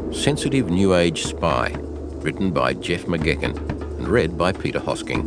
Sensitive New Age Spy, written by Jeff McGecken and read by Peter Hosking.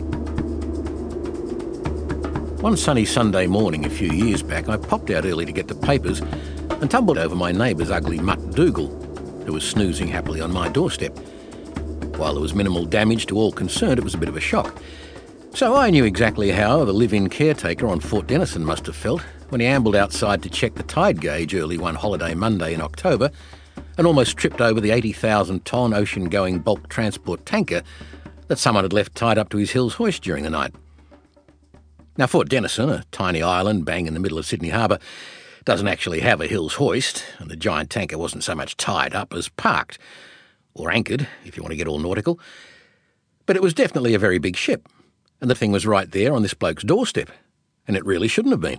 One sunny Sunday morning a few years back, I popped out early to get the papers and tumbled over my neighbour's ugly mutt Dougal, who was snoozing happily on my doorstep. While there was minimal damage to all concerned, it was a bit of a shock. So I knew exactly how the live-in caretaker on Fort Denison must have felt when he ambled outside to check the tide gauge early one holiday Monday in October and almost tripped over the 80,000-tonne ocean-going bulk transport tanker that someone had left tied up to his Hills hoist during the night. Now, Fort Denison, a tiny island bang in the middle of Sydney Harbour, doesn't actually have a Hills hoist, and the giant tanker wasn't so much tied up as parked, or anchored, if you want to get all nautical. But it was definitely a very big ship, and the thing was right there on this bloke's doorstep, and it really shouldn't have been.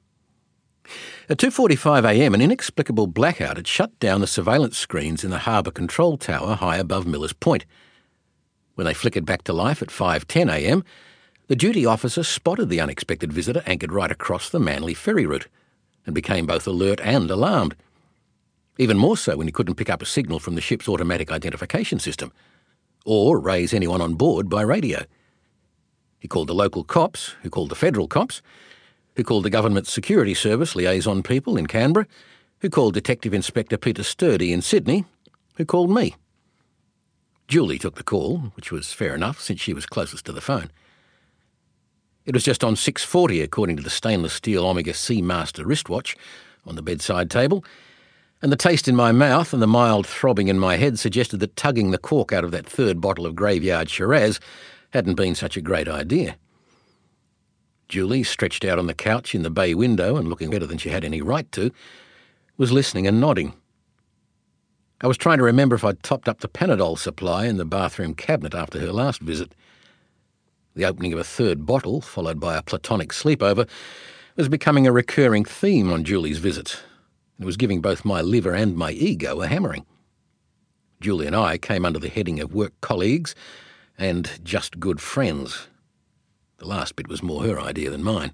At 2:45am, an inexplicable blackout had shut down the surveillance screens in the harbour control tower high above Millers Point. When they flickered back to life at 5:10am, the duty officer spotted the unexpected visitor anchored right across the Manly ferry route and became both alert and alarmed. Even more so when he couldn't pick up a signal from the ship's automatic identification system or raise anyone on board by radio. He called the local cops, who called the federal cops, who called the Government Security Service liaison people in Canberra, who called Detective Inspector Peter Sturdy in Sydney, who called me. Julie took the call, which was fair enough since she was closest to the phone. It was just on 6:40, according to the stainless steel Omega Seamaster wristwatch on the bedside table, and the taste in my mouth and the mild throbbing in my head suggested that tugging the cork out of that third bottle of Graveyard Shiraz hadn't been such a great idea. Julie, stretched out on the couch in the bay window and looking better than she had any right to, was listening and nodding. I was trying to remember if I'd topped up the Panadol supply in the bathroom cabinet after her last visit. The opening of a third bottle, followed by a platonic sleepover, was becoming a recurring theme on Julie's visits. It was giving both my liver and my ego a hammering. Julie and I came under the heading of work colleagues and just good friends. The last bit was more her idea than mine.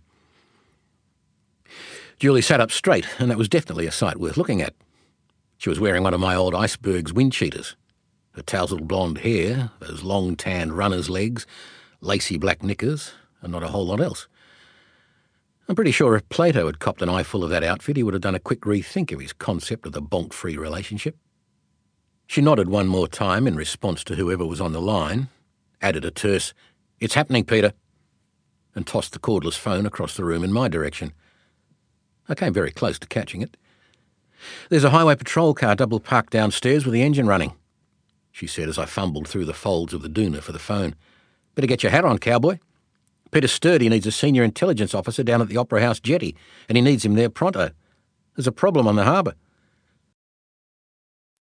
Julie sat up straight, and that was definitely a sight worth looking at. She was wearing one of my old Iceberg's wind cheaters. Her tousled blonde hair, those long tanned runner's legs, lacy black knickers, and not a whole lot else. I'm pretty sure if Plato had copped an eyeful of that outfit, he would have done a quick rethink of his concept of the bonk-free relationship. She nodded one more time in response to whoever was on the line, added a terse, "It's happening, Peter," and tossed the cordless phone across the room in my direction. I came very close to catching it. "There's a highway patrol car double parked downstairs with the engine running," she said as I fumbled through the folds of the doona for the phone. "Better get your hat on, cowboy. Peter Sturdy needs a senior intelligence officer down at the Opera House jetty, and he needs him there pronto. There's a problem on the harbour."